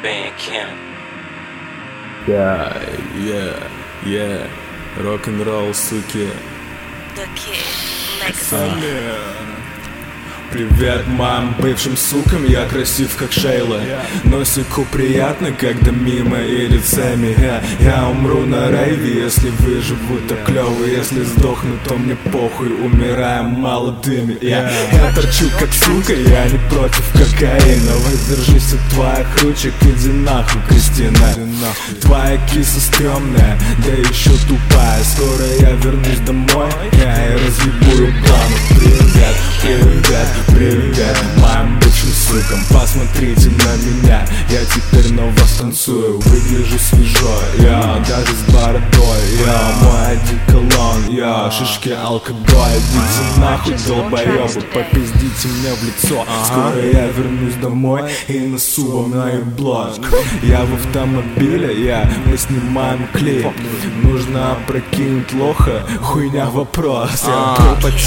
Bandcamp. Yeah, рок-н-ролл, суки. The Kid Legacy. Привет моим бывшим сукам, я красив как Шейла. Носику приятно, когда мимо идет Сэмми. Я умру на рейве, если выживу, так клёво. Если сдохну, то мне похуй, умираем молодыми. Я торчу как сука, я не против кокаина. Воздержись от твоих ручек, иди нахуй, Кристина. Твоя киса стрёмная, да еще тупая. Скоро я вернусь домой, я и разъебую плану. Привет моим бывшим сукам, посмотрите на меня. Я теперь на вас танцую, выгляжу свежо. Я даже с бородой, я мой одеколон. Я шишки, алкоголь, идите нахуй, долбоёбы, попиздите мне в лицо. Скоро я вернусь домой и носу вам на ебло. Я в автомобиле, мы снимаем клип. Нужно опрокинуть лоха, хуйня вопрос.